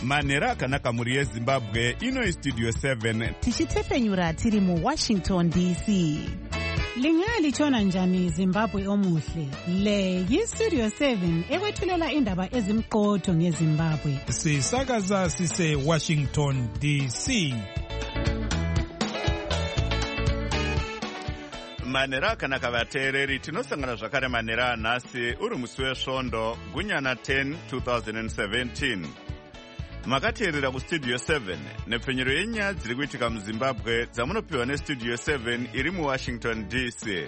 manhero akanaka mhuri yezimbabwe. Ino Studio 7 tichitefenyura tiri muWashington DC. Lingalitshona njani Zimbabwe omuhle? Le yiStudio 7 ekwethulela indaba ezimqotho ngeZimbabwe. Sisakaza sise Washington DC. manhero akanaka vateereri, tinosangana zvakare manhero anhasi uri musi wesvondo gunyana 10 2017. Makateerera kuStudio 7 nepfenyero yenyaya dziri kuitika muZimbabwe dzamunopiwa neStudio 7 iri muWashington DC.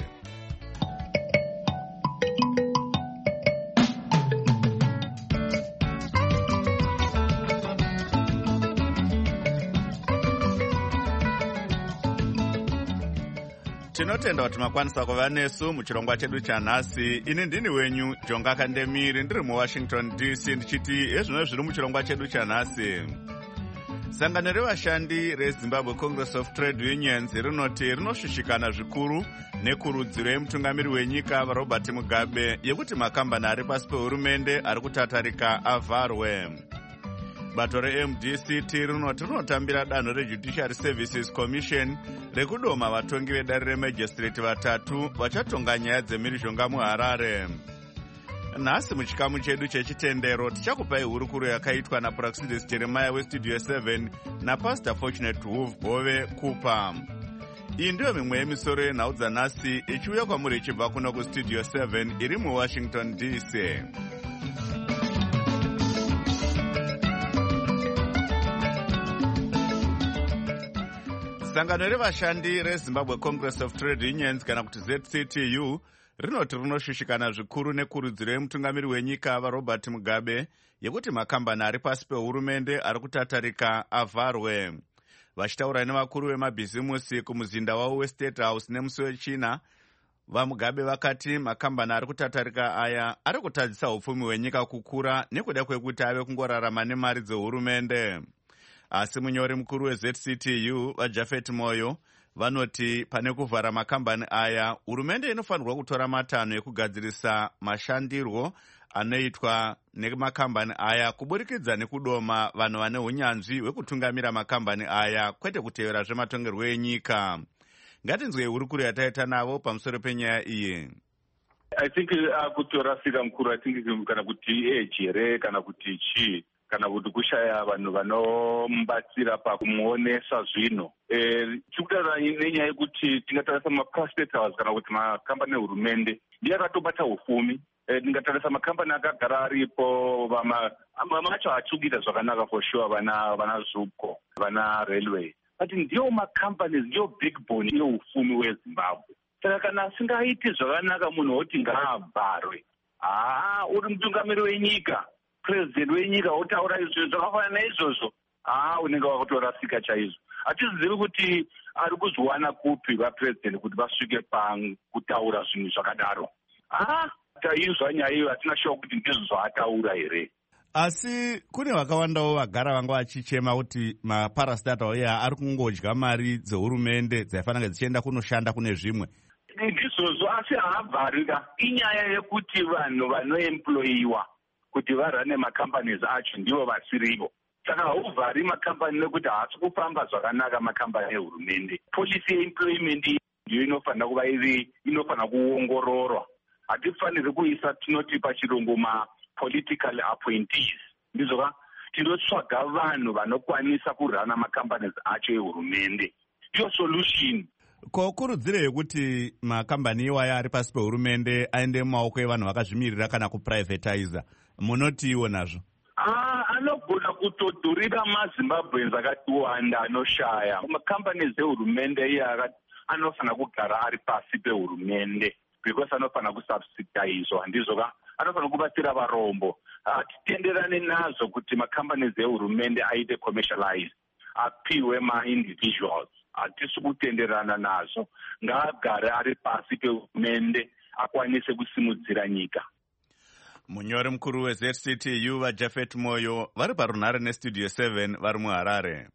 Tinotenda kuti makwanisa kuva nesu muchirongwa chedu chanhasi. Ini ndini wenyu Jonga Kandemiri, ndiri muWashington DC, ndichiti ezvino zviri muchirongwa chedu chanhasi. Sangano revashandi reZimbabwe Congress of Trade Unions rinoti rinoshushikana zvikuru nekurudziro yemutungamiri wenyika Robert Mugabe yekuti makambani ari pasi pehurumende ari kutatarika avharwe. Bato reMDCT rinoti rinotambira danho reJudiciary Services Commission rekudoma vatongi vedare remajistrate vatatu vachatonga nyaya dzemhirizhonga muHarare. Nhasi muchikamu chedu chechitendero tichakupai hurukuro yakaitwa naPraxidis Jeremiah weStudio 7 naPastor Fortunate Hove Kupa. Iyi ndiyo mimwe yemisoro yenhau dzanhasi ichiuya kwamuri ichibva kuno kuStudio 7 iri muWashington DC. Sangano revashandi reZimbabwe Congress of Trade Unions kana kuti ZCTU rinoti rinoshushikana zvikuru nekurudziro yemutungamiri wenyika Robert Mugabe yekuti makambani ari pasi pehurumende ari kutatarika avharwe. Vachitaura nevakuru vemabhizimusi kumuzinda wavo weState House nemusi wechina, vaMugabe vakati makambani ari kutatarika aya ari kutadzisa upfumi hwenyika kukura nekuda kwekuti ave kungorarama nemari dzehurumende. Asi munyori mukuru weZCTU vaJafet Moyo vanoti pane kuvhara makambani aya, hurumende inofanirwa kutora matanho ekugadzirisa mashandirwo anoitwa nemakambani aya kuburikidza nekudoma vanhu vane unyanzvi hwekutungamira makambani aya, kwete kutevera zvematongerwo enyika. Ngatinzwe hurukuro yataita navo pamusoro penyaya iyi. I think kutorasika mukuru, I think kana kuti ejere kana kuti chii kana kuti kushaya vanhu vanomubatsira pakumuonesa zvino. Tikutaura nenyaya yekuti tingatarisa maprostate house kana kuti makambani ehurumende ndiye akatobata upfumi. Tingatarisa makambani akagara aripo, macho haachikuita zvakanaka for sure, vana Zupco, vana railway, but ndiyo makambani, ndiyo backbone yeupfumi hweZimbabwe. Saka kana asingaiti zvakanaka munhu woti ngaabharwe, uri mutungamiri wenyika, president wenyika otaura izvo zvakafanana naizvozvo, unenge wakutorasika chaizvo. Hatizivi kuti ari kuzwana kupi vapresident kuti vasvike pakutaura zvinhu zvakadaro. Taizwa nyaya iyo, hatina shuwa kuti ndizvo zvaataura here. Asi kune vakawandawo vagara vanga vachichema kuti maparastatals aya ari kungodya mari dzehurumende dzaifanira dzichienda kunoshanda kune zvimwe. Ndizvozvo, asi haabvarika. Inyaya yekuti vanhu vanoemployiwa kuti varane macompanies acho ndivo vasirivo. Saka hauvhari makambani nekuti haasi kufamba zvakanaka makambani ehurumende. Policy yeemployment ndiyo inofanira kuva inofanira kuongororwa. Hatifaniri kuisa tinoti pachirungu political appointees. Ndizvo tinotsvaga vanhu vanokwanisa kurana makambani acho ehurumende. Ndiyo solution. Kokurudzirei kuti makambani iwaya ari pasi pehurumende aende mumaoko evanhu vakazvimirira kana kuprivatiza? Munoti iwo nazvo? Anogona kutodhurira maZimbabweans akatiwanda anoshaya. Makambani ehurumende iye anofanira kugara ari pasi pehurumende because anofanira kusubsidizwa. Handizvo anofanira kubatsira varombo. Hatitenderane nazvo kuti makambani ehurumende aite commercialized, apiwe ma-individuals. Hatisi kutenderana nazvo. Ngaagare ari pasi pehurumende akwanise kusimudzira nyika. Munyori mukuru weZCTU vaJafet Moyo vari parunhare neStudio 7 vari muHarare.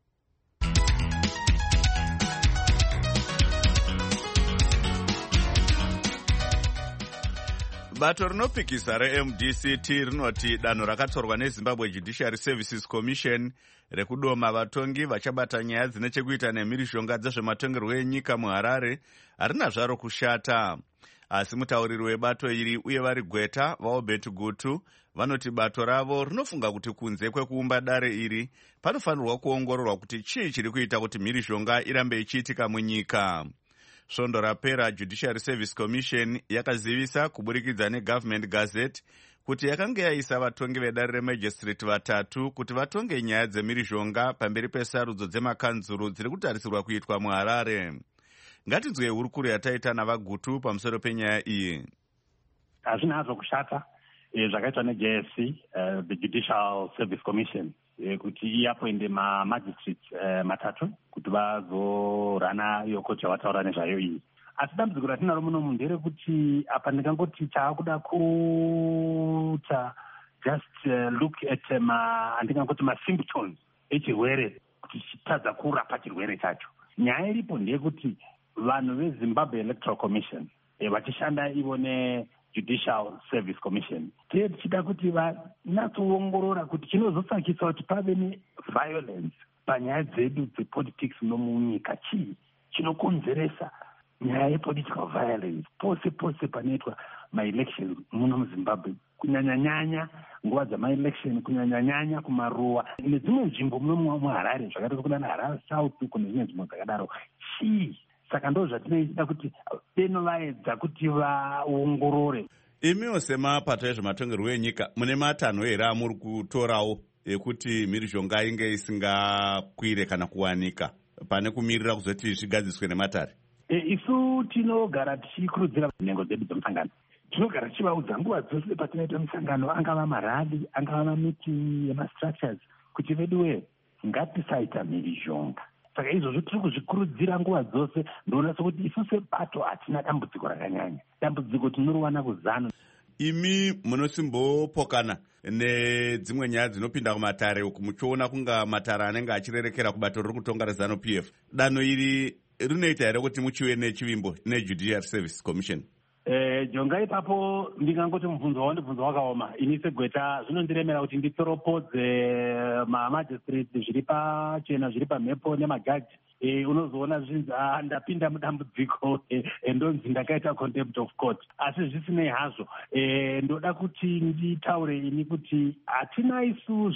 Bato rinopikisa reMDCT rinoti danho rakatorwa neZimbabwe Judiciary Services Commission rekudoma vatongi vachabata nyaya dzine chekuita nemhirizhonga dzezvematongerwo enyika muHarare harina zvaro kushata. Asi mutauriri webato iri uye vari gweta vaObert Gutu vanoti bato ravo rinofunga kuti kunze kwekuumba dare iri panofanirwa kuongororwa kuti chii chiri kuita kuti mhirizhonga irambe ichiitika munyika. Svondo rapera Judiciary Service Commission yakazivisa kuburikidza neGovernment Gazette kuti yakanga yaisa vatongi vedare remajistrate 3 kuti vatonge nyaya dzemhirizhonga pamberi pesarudzo dzemakanzuru dziri kutarisirwa kuitwa muHarare. Ngatinzwe hurukuru yataita navaGutu pamusoro penyaya iyi. Hazvina hazvo kushata zvakaitwa neJSC, the Judicial Service Commission, kuti iapoinde magistrates 3 kuti vazorana iyo koti yavataura nezvayo iyi. Asi dambudziko ratinaro muno nderekuti apa ndingangoti taakuda kuita just look at andingangoti masymptoms echirwere kuti chitadza kurapa chirwere chacho. Nyaya iripo ndeyekuti vanhu veZimbabwe Electoral Commission vachishanda ivo neJudicial Service Commission tichida kuti vanatsoongorora kuti chinozosakisa kuti pave neviolence panyaya dzedu dzepolitics nomunyika. Chii chinokonzeresa nyaya yepolitical violence pose pose panoitwa maelections muno muZimbabwe, kunyanyanyanya nguva dzamaelection, kunyanyanyanya kumaruwa nedzimwe nzvimbo muno muHarare zvakaita sekudana Harare South kune dzimwe nzvimbo dzakadaro. Chii? Saka ndo zvatinoita kuti denovaedza kuti vaongorore. Imiwo semapato ezvematongerwo enyika mune matanho here amuri kutorawo ekuti mhirizhonga inge isingakwire kana kuwanika pane kumirira kuzoti zvigadziswe nematare? Isu tinogara tichikurudzira nhengo dzedu dzemusangano, tinogara tichivaudza nguva dzose patinoita musangano, angava marali, angava mamiti yemastructures, kuti veduwe ngatisaita mhirizhonga. Saka izvozvo tiri kuzvikurudzira nguva dzose. Ndoona sokuti isu sebato hatina dambudziko rakanyanya, dambudziko tinoriwana kuZANU. Imi munosimbopokana nedzimwe nyaya dzinopinda kumatare uku muchiona kunga matare anenge achirerekera kubato riri kutonga reZANU PF. Danho iri rinoita here kuti muchiwe nechivimbo neJudicial Service Commission? Jonga ipapo ndingangoti mubvunzo wandibvunzo wakaoma. Ini segweta zvinondiremera kuti nditsoropodze mamajistrate zviri pachena zviri pamhepo nemajaji. Unozoona zvinzi ndapinda mudambudziko ndonzi ndakaita contempt of court. Asi zvisinei hazvo, ndoda kuti nditaure ini kuti hatina isu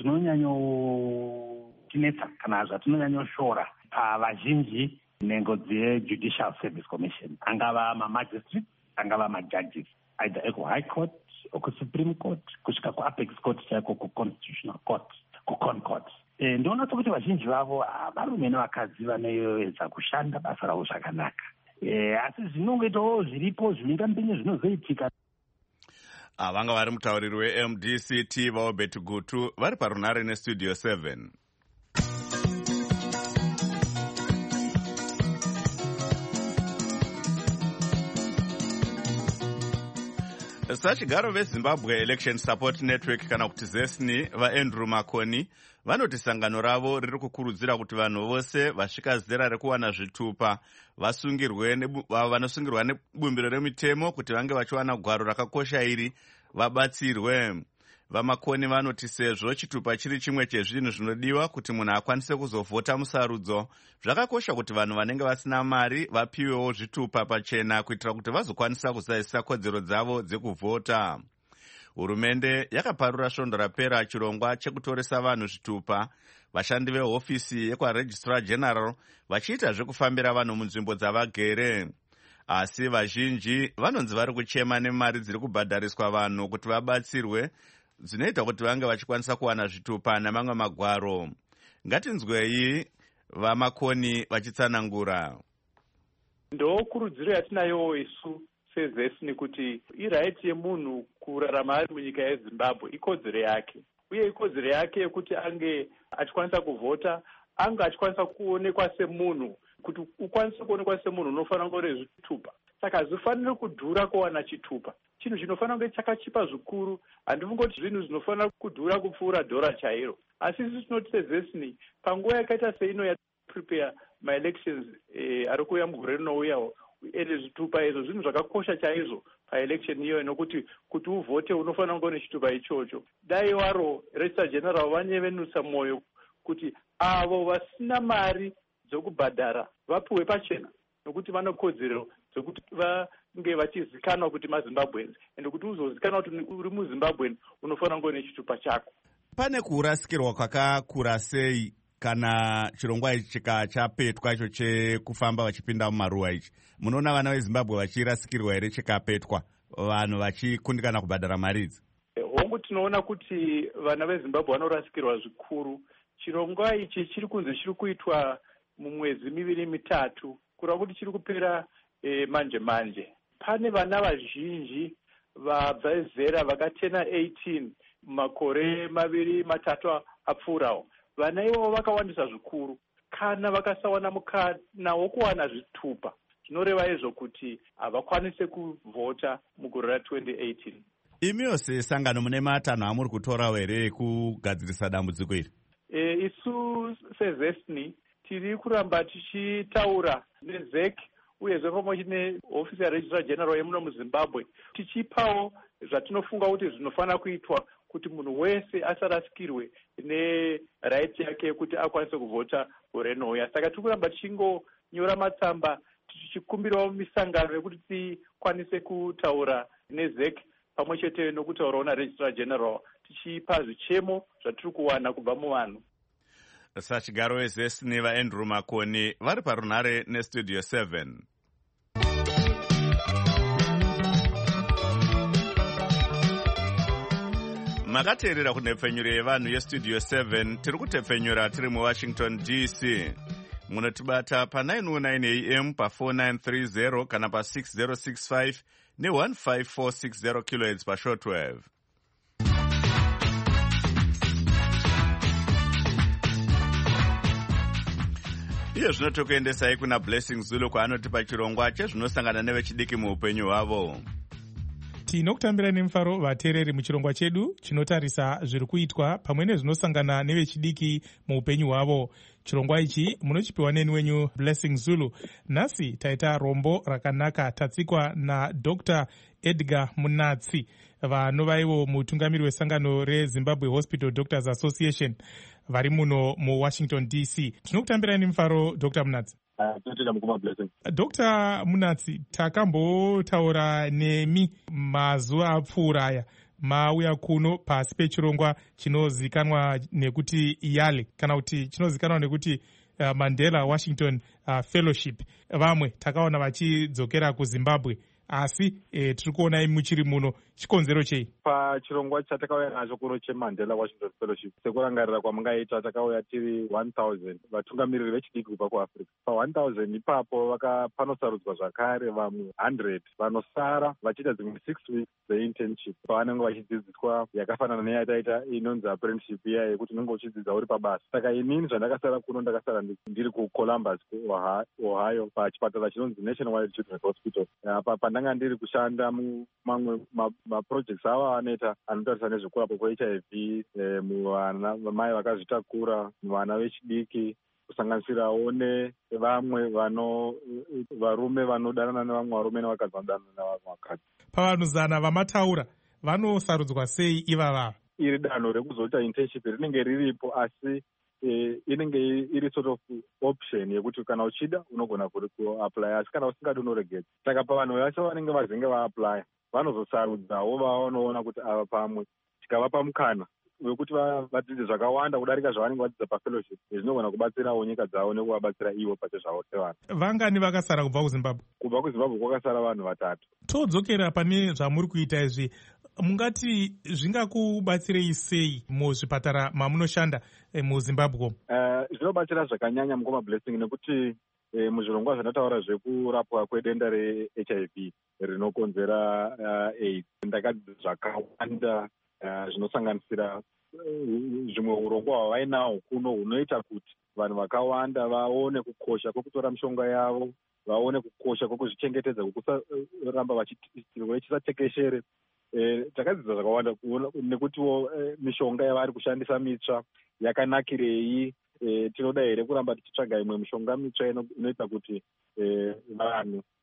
zvinonyanyotinetsa kana zvatinonyanyoshora pavazhinji nhengo dzeJudicial Service Commission, angava mamajistrate, angava majudges, either kuHigh Court or kuSupreme Court kusvika kuApex Court chaiko kuConstitutional Court, kuConcourt. Ndoona sokuti vazhinji vavo varume nevakadzi vanoedza kushanda basa ravo zvakanaka, asi zvinongoitawo zviripo zvimhingamupinyi zvinozoitika. Vanga vari mutauriri weMDCT vaObert Gutu vari parunare neStudio 7. Sachigaro veZimbabwe Election Support Network kana kuti ZESNI vaAndrew Makoni vanoti sangano ravo riri kukurudzira kuti vanhu vose vasvika zera rekuwana zvitupa vanosungirwa nebumbiro remitemo kuti vange vachiwana gwaro rakakosha iri vabatsirwe. VaMakoni vanoti sezvo chitupa chiri chimwe chezvinhu zvinodiwa kuti munhu akwanise kuzovhota musarudzo, zvakakosha kuti vanhu vanenge vasina mari vapiwewo zvitupa pachena kuitira kuti vazokwanisa kuzadzisa kodzero dzavo dzekuvhota. Hurumende yakaparura svondo rapera chirongwa chekutoresa vanhu zvitupa, vashandi vehofisi yekwaRegistrar General vachiita zvekufambira vanhu munzvimbo dzavagere. Asi vazhinji vanonzi vari kuchema nemari dziri kubhadhariswa vanhu kuti vabatsirwe, zvinoita kuti vange vachikwanisa kuwana zvitupa namamwe magwaro. Ngatinzwei vaMakoni vachitsanangura. Ndokurudziro yatinayo isu seZESNI kuti iraiti yemunhu kurarama ari munyika yeZimbabwe ikodzero yake, uye ikodzero yake yekuti ange achikwanisa kuvhota, ange achikwanisa kuonekwa semunhu. Kuti ukwanise kuonekwa semunhu unofanira kunge zvitupa. Saka hazvifaniri kudhura kuwana chitupa. Chinhu chinofanira kunge chakachipa zvikuru. Handifungi kuti zvinhu zvinofanira kudhura kupfuura dhora chairo. Asi isu tinoti seZESNI panguva yakaita seino yaprepare maelections ari kuuya mugore rinouya, ende zvitupa izvo zvinhu zvakakosha chaizvo paelection iyoyo, nokuti kuti uvhote unofanira kunge une chitupa ichocho. Dai waro registrar general vanyevenutsa mwoyo kuti avo vasina mari dzokubhadhara vapiwe pachena, nokuti vane kodzero dzekuti vange vachizikanwa kuti maZimbabweans, ende kuti uzozikanwa kuti uri muZimbabwean unofanira kunge une chitupa chako. Pane kurasikirwa kwakakura sei kana chirongwa ichi chikachapetwa icho chekufamba vachipinda mumaruwa ichi? Munoona vana veZimbabwe vachirasikirwa here chikapetwa, vanhu vachikundikana kubhadhara mari idzi? Hongu tinoona kuti vana veZimbabwe vanorasikirwa zvikuru. Chirongwa ichi chiri kunzi chiri kuitwa mumwedzi miviri mitatu, kureva kuti chiri kupera manje manje. Pane vana vazhinji vabva zera vakatena 18 makore maviri matatu apfuurawo. Vana ivo vakawandisa zvikuru. Kana vakasawana mukana wokuwana zvitupa, zvinoreva izvo kuti havakwanise kuvhota mugore ra2018. Imiwo sesangano mune matanho amuri kutorawo here kugadzirisa dambudziko iri? Isu sezesni tiri kuramba tichitaura neZEC uyezve pamwe nehofisi yaregistrar general yemuno muZimbabwe, tichipawo zvatinofunga kuti zvinofanira kuitwa kuti munhu wese asarasikirwe neraiti yake yekuti akwanise kuvhota gore rinouya. Saka tiri kuramba tichingonyora matsamba tichikumbirawo misangano yekuti tikwanise kutaura neZEC pamwe chete nokutaurawo naregistrar general tichipa zvichemo zvatiri kuwana kubva muvanhu. Sachigaro wezesni vaAndrew Makoni vari parunhare nestudio 7. Makateerera kunhepfenyuro yevanhu yestudio 7. Tiri kutepfenyura tiri muWashington DC. Munotibata pa909 AM pa4930 kana pa6065 ne15460 kHz pashortwave. Iyo zvino tokuendesai kuna Blessing Zulu kwaanotipa chirongwa chezvinosangana nevechidiki muupenyu hwavo. Tinokutambira nemufaro vateereri muchirongwa chedu chinotarisa zviri kuitwa pamwe nezvinosangana nevechidiki muupenyu hwavo. Chirongwa ichi munochipiwa neni wenyu Blessing Zulu. Nhasi taita rombo rakanaka tatsikwa naDr. Edgar Munatsi, vanovaivo mutungamiri wesangano reZimbabwe Hospital Doctors Association, vari muno muWashington DC. Tinokutambira nemufaro Dr. Munatsi. Dr. Munatsi, takambotaura nemi mazuva apfuura aya mauya kuno pasi pechirongwa chinozikanwa nekuti YALE kana kuti chinozikanwa nekuti Mandela Washington Fellowship. Vamwe takaona vachidzokera kuZimbabwe, asi tiri kuona muchiri muno. Chikonzero chei? Pachirongwa chatakauya nacho kuno cheMandela Washington Fellowship, sekurangarira kwamungaita, takauya tiri 1000 vatungamiriri vechidiki kubva kuAfrica. Pa1000 ipapo panosarudzwa zvakare vamwe 100 vanosara vachiita dzimwe 6 weeks dzeinternship pavanenge vachidzidziswa yakafanana neyataita inonzi apprenticeship iya yekuti unenge uchidzidza uri pabasa. Saka inini zvandakasara kuno, ndakasara ndiri kuColumbus Ohio pachipatara chinonzi Nationwide Children's Hospital. Apa pandanga ndiri kushanda mumamwe maprojects ava anoita anotarisa nezvekurapwa kweHIV muvana mai vakazvitakura, muvana vechidiki, kusanganisirawo nevamwe varume vanodanana nevamwe varume nevakadzi vanodanana nevamwe vakadzi. Pavanhu zana vamataura vanosarudzwa sei ivava? Iri danho rekuzoita internship rinenge riripo, asi inenge iri sort of option yekuti kana uchida unogona kuapply, asi kana usingadi unoregedza. Saka pavanhu vacho vanenge vazenge vaapply vanozosarudzawo vanoona kuti ava pamwe tikavapa mukana wekuti vadzidze zvakawanda kudarika zvavanenge vadzidza pafellowship, zvinogona kubatsirawo nyika dzavo nekuvabatsira ivo pacho zvavo sevanhu. Vangani vakasara kubva kuZimbabwe? Kubva kuZimbabwe kwakasara vanhu 3. Todzokera pane zvamuri kuita izvi, mungati zvingakubatsirei sei muzvipatara mamunoshanda muZimbabwe? Zvinobatsira zvakanyanya mukoma Blessing, nekuti muzvirongwa zvinotaura zvekurapwa kwedenda reHIV rinokonzera AIDS, ndakadzidza zvakawanda zvinosanganisira zvimwe urongwa hwavainaho kuno hunoita kuti vanhu vakawanda vaone kukosha kwekutora mishonga yavo, vaone kukosha kwekuzvichengetedza, kwekusaramba chirwere chisatekeshere. Takadzidza zvakawanda nekutiwo mishonga yavari kushandisa mitsva yakanakirei. Tinoda here kuramba tichitsvaga imwe mishonga mitsva inoita kuti vanhu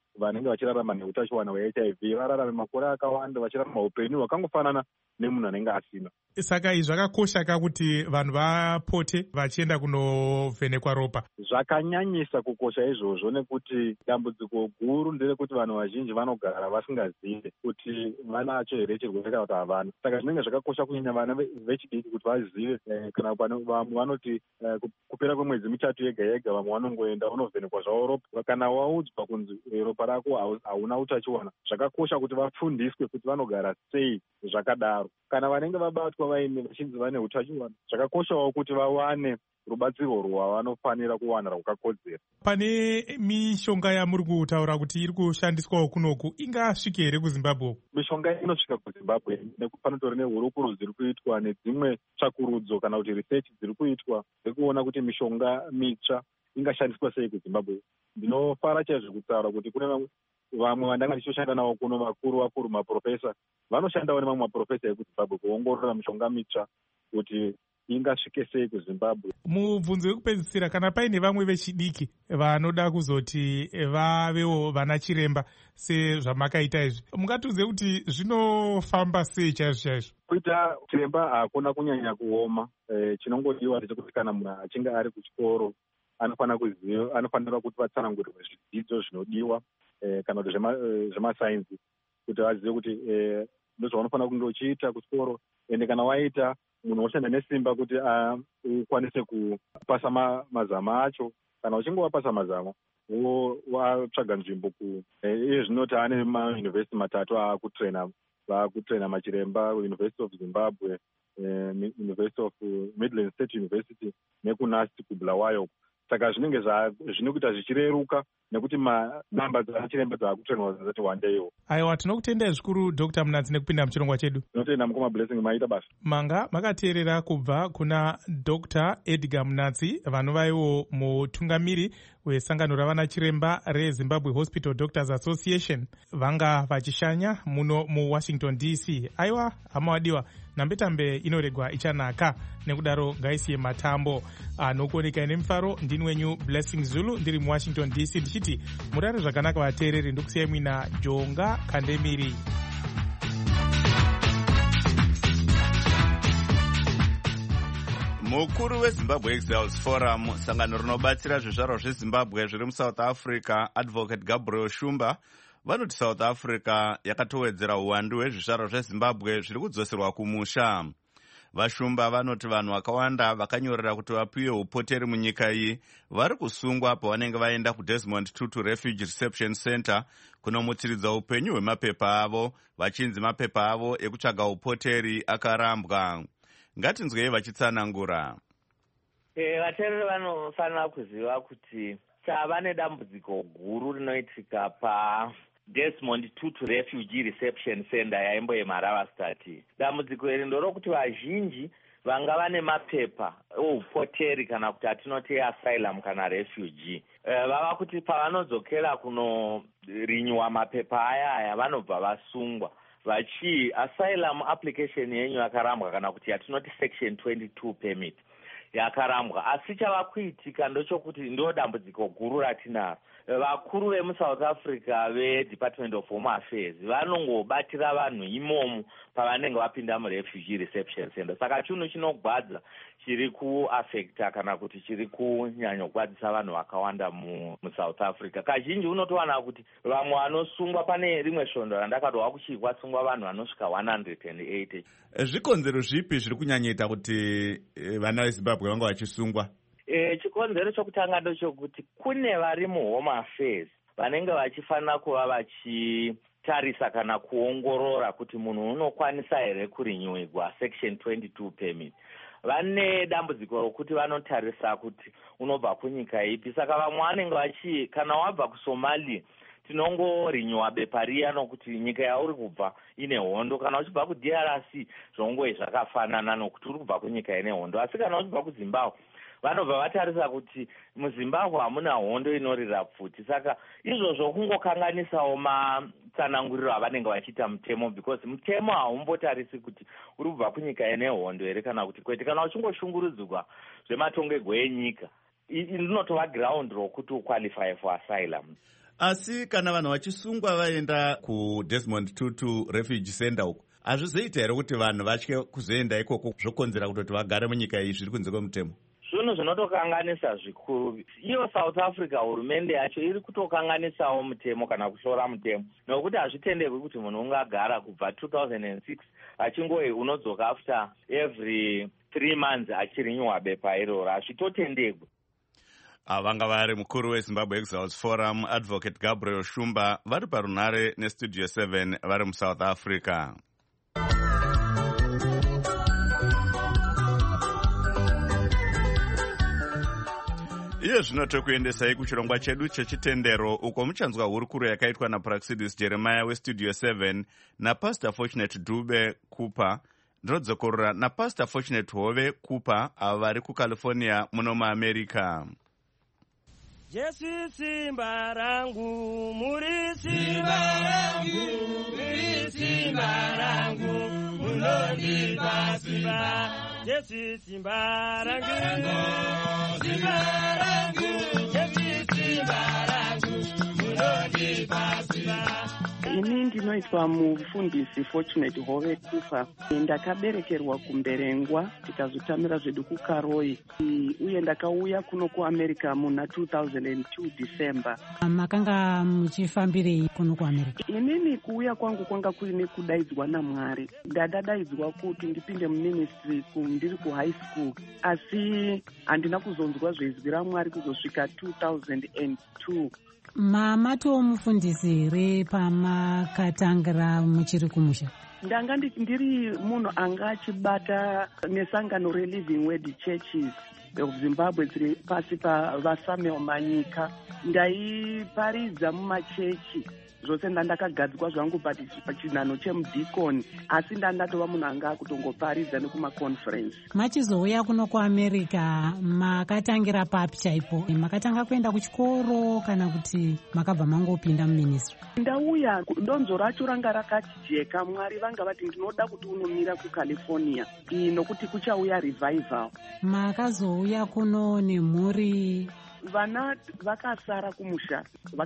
vanenge vachirarama neutachiwana hweHIV vararame makore akawanda vachirarama upenyu hwakangofanana nemunhu anenge asina. Saka izvi zvakakosha kuti vanhu vapote vachienda kunovhenekwa ropa. Zvakanyanyisa kukosha izvozvo nekuti dambudziko guru nderekuti vanhu vazhinji vanogara vasingazive kuti vanacho here chirwere kana kuti havana. Saka zvinenge zvakakosha kunyanya vana vechidiki kuti vazive, kana vamwe vanoti kupera kwemwedzi mitatu yega yega vamwe vanongoenda unovhenekwa zvavo ropa. Kana waudzwa kunzi ropa rako hauna utachiwana, zvakakosha kuti vafundiswe kuti vanogara sei zvakadaro. Kana vanenge vabatwa vachinzi vane utachiwana, zvakakoshawo kuti vawane rubatsiro rwavanofanira kuwana rwakakodzera. Pane mishonga yamuri kutaura kuti iri kushandiswawo kunoku, ingasvike here kuZimbabwe? Mishonga inosvika kuZimbabwe panotori nehurukuro dziri kuitwa nedzimwe tsvakurudzo kana kuti research dziri kuitwa dzekuona kuti mishonga mitsva ingashandiswa sei kuZimbabwe. Ndinofara chaizvo kutaura kuti kune vamwe vandanga ndichishanda navo kuno vakuru maprofesa vanoshandawo nemamwe maprofesa ekuZimbabwe kuongorora mishonga mitsva kuti ingasvike sei kuZimbabwe. Mubvunzo wekupedzisira, kana paine vamwe vechidiki vanoda kuzoti vavewo vana chiremba sezvamakaita izvi, mungatiudze kuti zvinofamba sei chaizvo chaizvo? Kuita chiremba hakuna kunyanya kuoma. Chinongodiwa ndechekuti kana munhu achinge ari kuchikoro anofanira kuti vatsanangurirwe zvidzidzo zvinodiwa kana kuti zvemasainzi, kuti vazive kuti ndozvaunofanira kunge uchiita kuchikoro. Ende kana waita, munhu woshanda nesimba kuti ukwanise kupasa mazama acho. Kana uchinge wapasa mazama watsvaga nzvimbo iye zvinoti ane mayunivhesiti matatu vaakutraina machiremba: University of Zimbabwe, University of Midland State University nekunasti kuBulawayo. Saka zvinenge zvinokuita zvichireruka nekuti namba dzachiremba dzaakutrainwa dzati wandeiwo. Aiwa, tinokutendai zvikuru Dr. Munatsi nekupinda muchirongwa chedu. Tinotenda mukoma Blessing, maita basa. Manga makateerera kubva kuna Dr. Edgar Munatsi, vanovaiwo mutungamiri wesangano ravana chiremba reZimbabwe Hospital Doctors Association, vanga vachishanya muno muWashington DC. Aiwa, hama wadiwa, nambetambe inoregwa ichanaka, nekudaro ngaisiye matambo anokuoneka nemufaro. Ndini wenyu Blessing Zulu, ndiri muWashington DC, ndichiti murare zvakanaka vateereri, ndokusiyai mwina Jonga Kandemiri. Mukuru weZimbabwe Exiles Forum, sangano rinobatsira zvizvarwa zveZimbabwe zviri muSouth Africa, Advocate Gabriel Shumba, vanoti South Africa yakatowedzera uwandu hwezvizvarwa zveZimbabwe zviri kudzoserwa kumusha. Vashumba vanoti vanhu vakawanda vakanyorera kuti vapiwe upoteri munyika iyi vari kusungwa pavanenge vaenda kuDesmond Tutu Refugee Reception Center kunomutsiridza upenyu hwemapepa avo, vachinzi mapepa avo ekutsvaga upoteri akarambwa. Ngatinzwei vachitsanangura. Vateereri vanofanira kuziva kuti tava nedambudziko guru rinoitika paDesmond Tutu Refugee Reception Center yaimboyemhara State. Dambudziko iri ndorokuti vazhinji vanga vane mapepa oupoteri kana kuti atinoti asylum kana refugee. Vava kuti pavanodzokera kunorinywa mapepa aya vanobva vasungwa vachi asylum application yenyu yakarambwa kana kuti yatinoti section 22 permit yakarambwa. Asi chava kuitika ndochokuti ndo dambudziko guru ratinaro. Vakuru vemuSouth Africa veDepartment of Home Affairs vanongobatira vanhu imomo pavanenge vapinda muRefugee Reception Center. Saka chinhu chinogwadza chiri kuafekta kana kuti chiri kunyanyogwadzisa vanhu vakawanda muSouth Africa. Kazhinji unotowana kuti vamwe vanosungwa, pane rimwe svondo randakadwa kuchigwa sungwa vanhu vanosvika 180. Zvikonzero zvipi zviri kunyanyaita kuti vana veZimbabwe vanga vachisungwa? Chikonzero chokutanga ndochokuti kune vari muHome Affairs vanenge vachifanira kuva vachitarisa kana kuongorora kuti munhu unokwanisa here kurinyuigwa section 22 permit. Vane dambudziko rokuti vanotarisa kuti unobva kunyika ipi. Saka vamwe vanenge kana wabva kuSomalia tinongorinyuwa bepa riya nokuti nyika yauri kubva ine hondo. Kana uchibva kuDRC zvongoye zvakafanana nokuti uri kubva kunyika ine hondo. Asi kana uchibva kuZimbabwe vanobva vatarisa kuti muZimbabwe hamuna hondo inorira pfuti. Saka izvozvo kungokanganisawo matsananguriro avanenge vachiita mutemo, because mutemo haumbotarisi kuti uri kubva kunyika ine hondo here kana kuti kwete. Kana uchingoshungurudzwa zvematongerwo enyika, rinotova ground rokuti uqualify for asylum. Asi kana vanhu vachisungwa vaenda kuDesmond Tutu refugee center uko, hazvizoita here kuti vanhu vatye kuzoenda ikoko zvokonzera kutoti vagare munyika iyi zviri kunze kwemutemo? Zvinhu zvinotokanganisa zvikuru. Iyo South Africa hurumende yacho iri kutokanganisawo mutemo kana kushora mutemo, nokuti hazvitenderwi kuti munhu ungagara kubva 2006 achingoi unodzoka after every 3 months achirinywa bepa iroro, hazvitotenderwi. Vanga vari mukuru weZimbabwe Exiles Forum Advocate Gabriel Shumba vari parunhare nestudio 7 vari muSouth Africa. Iye zvino tokuendesai kuchirongwa chedu chechitendero, uko muchanzwa hurukuro yakaitwa naPraxidis Jeremiah westudio 7 naPastor Fortunate Dube Cooper. Ndinodzokorora naPastor Fortunate Hove Cooper ava vari kuCalifornia muno muAmerica. Jesu simba rangu, muri simba rangu, muri simba rangu, munondipa simba. Jesu simba rangu, simba rangu, Jesu simba rangu, munondipa simba. Ini ndinoitwa mufundisi Fortunate Hove Cooper. Ndakaberekerwa kuMberengwa tikazotamira zvedu kuKaroi, uye ndakauya kuno kuAmerica muna 2002 December. Makanga muchifambirei kuno kuAmerica? Inini kuuya kwangu kwanga kuine kudaidzwa naMwari. Ndadaidzwa kuti ndipinde muministry ndiri kuhigh school, asi handina kuzonzwa zvezwi raMwari kuzosvika 2002. Mamato mufundisi here pamakatangira muchiri kumusha? Ndanga ndiri munhu anga achibata nesangano reLiving Word Churches of Zimbabwe dziri pasi pavaSamuel Manyika. Ndaiparidza mumachechi zvose ndandakagadzikwa zvangu pachinhano chemudhikoni, asi ndandatova munhu anga akutongoparidza nekumaconference. Machizouya kuno kuAmerica makatangira papi chaipo? Makatanga kuenda kuchikoro kana kuti makabva mangopinda muministry? Ndauya donzo racho ranga rakatijeka. Mwari vanga vati ndinoda kuti unomira kuCalifornia nokuti kuchauya revival. Makazouya kuno nemhuri? Vana vakasara kumusha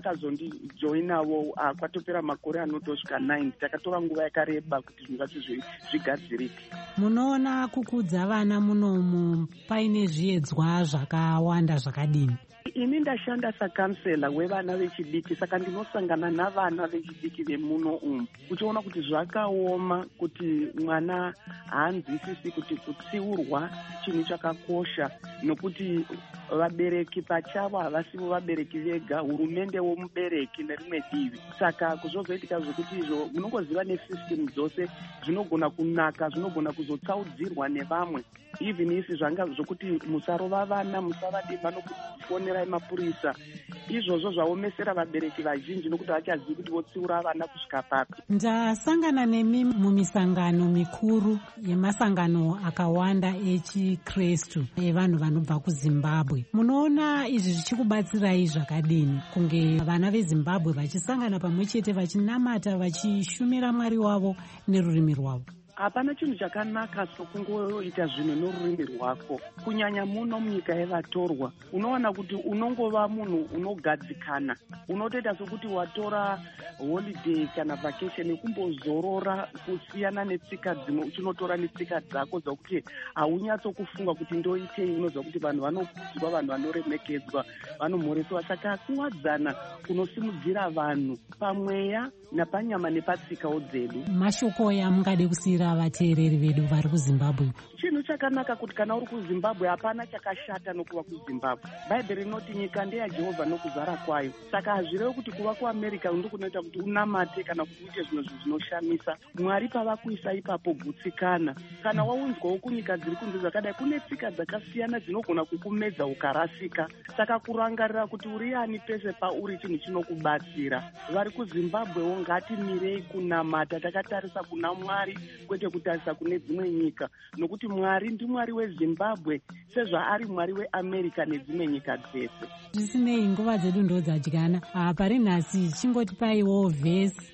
vakazondijoinavo kwatopera makore anotosvika 9. Takatora nguva yakareba kuti zvingacho zvigadzirike. Munoona kukudza vana munomu paine zviedzwa zvakawanda zvakadini? Ini ndashanda sakansela wevana vechidiki, saka ndinosangana navana vechidiki vemuno umu kuchiona kuti zvakaoma kuti mwana haanzwisisi kuti kutsiurwa chinhu chakakosha, nokuti vabereki pachavo havasivo vabereki vega, hurumende womubereki nerimwe divi. Saka kuzozoitika zvokuti izvo munongoziva nesystem dzose zvinogona kunaka, zvinogona kuzotsaudzirwa nevamwe. Even isi zvanga zvokuti musarova vana, musavadimba nokufonerai mapurisa, izvozvo zvaomesera vabereki vazhinji nokuti vachazivi kuti votsiura vana kusvika papi. Ndasangana nemi mumisangano mikuru yemasangano akawanda echiKristu evanhu vanobva kuZimbabwe. Munoona izvi zvichikubatsirai zvakadini kunge vana veZimbabwe vachisangana pamwe chete vachinamata vachishumira Mwari wavo nerurimi rwavo? Hapana chinhu chakanaka sokungoita zvinhu norurimi rwako, kunyanya muno munyika yevatorwa. Unoona kuti unongova munhu unogadzikana, unotoita sokuti watora holiday kana vacation yekumbozorora, kusiyana netsika dzimwe uchinotora netsika dzako dzokuti haunyatsokufunga kuti ndoitei. Unoziva kuti vanhu vanokudzwa, vanhu vanoremekedzwa, vanomhoreswa. Saka kuwadzana kunosimudzira vanhu pamweya napanyama nepatsikawo dzedu. Mashoko amungade kusiyira vateereri vedu vari kuZimbabwe? Chinhu chakanaka kuti kana uri kuZimbabwe hapana chakashata nokuva kuZimbabwe. Bhaibheri rinoti nyika ndeyaJehovha nokuzara kwayo. Saka hazvirevo kuti kuva kuAmerica ndokunoita kuti unamate kana kuti uite zvinhu zvinoshamisa. Mwari pavakuisa ipapo gutsikana. Kana waunzwawo kunyika dziri kunze dzakadai, kune tsika dzakasiyana dzinogona kukumedza ukarasika. Saka kurangarira kuti uri ani pese pauri chinhu chinokubatsira. Vari kuZimbabwewo ngatimirei kunamata takatarisa kuna Mwari kwete kutarisa kune dzimwe nyika, nokuti Mwari ndiMwari weZimbabwe sezvaari Mwari weAmerica nedzimwe nyika dzese. Zvisinei nguva dzedu ndo dzadyana. Pari nhasi chingotipaiwo vhesi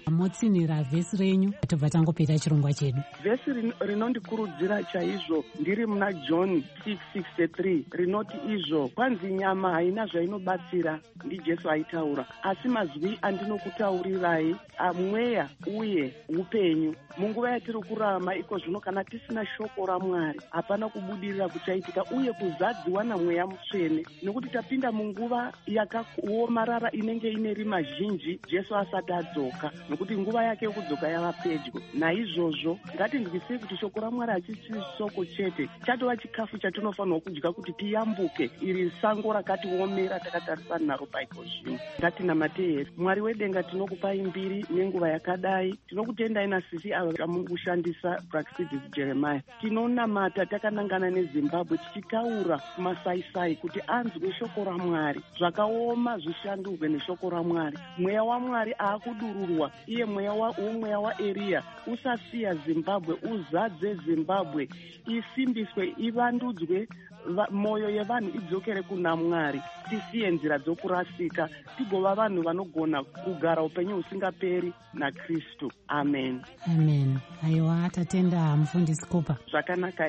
motsinhira vhesi renyu tobva tangopeta chirongwa chedu. Vhesi rinondikurudzira chaizvo ndiri muna John 6:63 rinoti izvo kwanzi nyama haina zvainobatsira, ndiJesu aitaura, asi mazwi andinokutaurirai amweya uye upenyu. Munguva yatiri kurarama iko zvino, kana tisina shoko raMwari hapana kubudirira kuchaitika uye kuzadziwa naMweya Mutsvene, nekuti tapinda munguva yakaomarara inenge ine rima zhinji Jesu asati adzoka, nekuti nguva yake yokudzoka yava pedyo. Naizvozvo ngatinzwisei kuti shoko raMwari hachisi shoko chete, chatova chikafu chatinofanirwa kudya kuti tiyambuke iri sango rakatiomera takatarisana naro paiko zvino. Ngatinamatei Mwari wedenga, tinokupai mbiri nenguva yakadai. Tinokutendai nasisi ava vamushandisa Praxedis Jeremiah. Tinonamata takanangana neZimbabwe tichitaura kumasaisai kuti anzwe shoko raMwari, zvakaoma zvishandurwe neshoko raMwari. Mweya waMwari aakudururwa, iye mweya waEriya usasiya Zimbabwe, uzadze Zimbabwe, isimbiswe, ivandudzwe, moyo yevanhu idzokere kuna Mwari, tisiye nzira dzokurasika, tigova vanhu vanogona kugara upenyu husingaperi naKristu. Amen. Amen. Aiwa, tatenda mufundisi Kupa. Zvakanaka.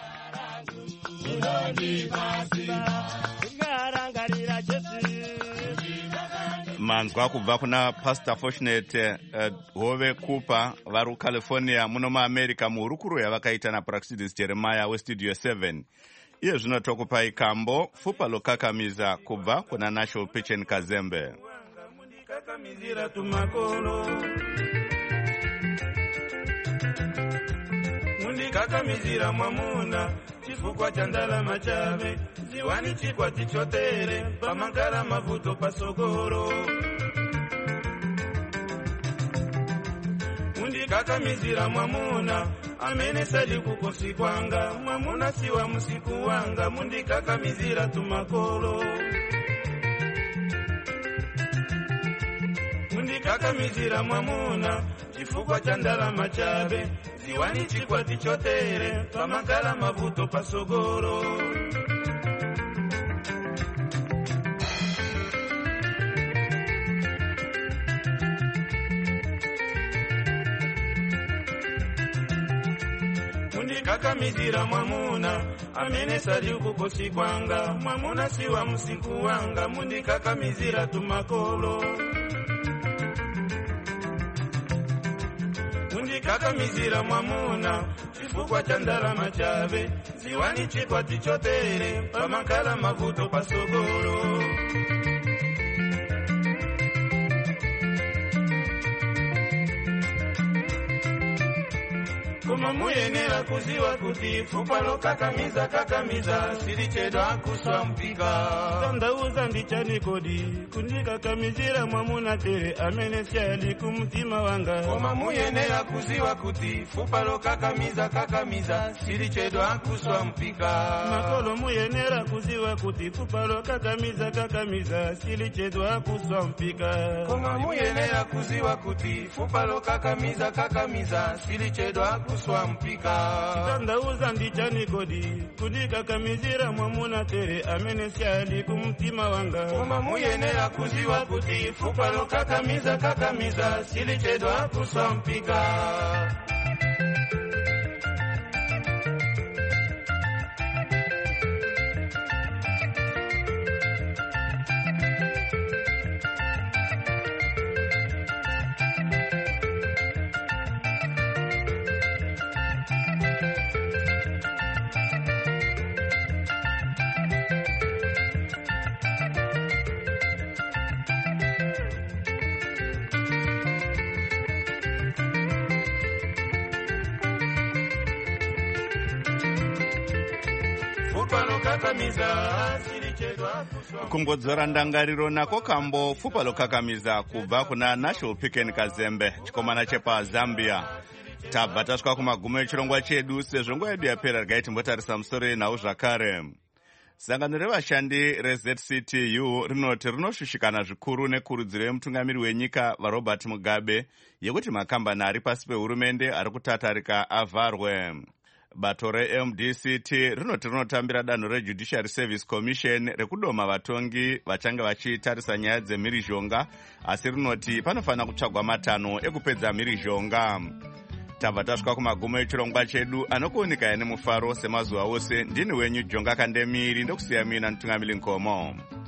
Manzwa kubva kuna Pastor Fortunate Hove Kupa vari kuCalifornia muno muAmerica muhurukuro yavakaita naPraxedis Jeremiah weStudio 7. Iye zvino tokupai kambo fupa lokakamiza kubva kuna National Pichen Kazembe. Mundikakamizira mwamuna chifukwa cha ndalama chave, ziwani chikwati chotere pamakala mavuto pasogoro. Mundikakamizira mwamuna amene sali kukosi kwanga, mwamuna siwa musiku wanga, mundikakamizira tumakolo. Mundikakamizira mwamuna chifukwa cha ndalama chave, ziwani chikwati chotere pamakala mavuto pasogoro. Mundikakamizira mwamuna amene sali kukosi kwanga, mwamuna siwa musiku wanga, mundikakamizira tumakolo. Mundikakamizira mwamuna chifukwa cha ndalama chave, ziwani chikwati chotere pamakala mavuto pasogoro. Koma muyenera kuziwa kuti fupa lokakamiza kakamiza silichedwa kuswa mpika. Tandauza ndichani kodi kundikakamizira mwamuna tere amene syali kumutima wanga. Koma muyenera kuziwa kuti fupa lokakamiza kakamiza silichedwa kuswa mpika. Makolo muyenera kuziwa kuti fupa lokakamiza kakamiza silichedwa kuswa mpika. Koma muyenera kuziwa kuti fupa lokakamiza kakamiza silichedwa kuswa mpika. Tandauza ndichani kodi kundikakamizira mwamuna tere amene syali kumutima wanga. Koma muyenera kuziwa kuti fupa lokakamiza kakamiza silichedwa kuswa mpika. Kumbodzora ndangariro nako kambo fupa lokakamiza kubva kuna National Pichen Kazembe chikomana chepa Zambia. Tabva tasvika kumagumo echirongwa chedu, sezvo nguva yedu yapera regai timbotarisa musoro yenhau zvakare. Sangano revashandi reZCTU rinoti rinoshushikana zvikuru nekurudziro yemutungamiri wenyika vaRobert Mugabe yekuti makambani ari pasi pehurumende ari kutatarika avharwe. bato reMDCT rinoti rinotambira danho reJudiciary Service Commission rekudoma vatongi vachange vachitarisa nyaya dzemhirizhonga, asi rinoti panofanira kutsvagwa matanho ekupedza mhirizhonga. Tabva tasvika kumagumo echirongwa chedu anokuunika nemufaro semazuva ose. Ndini wenyu Jonga Kandemiri, ndokusiya mina Ntungamiri Nkomo.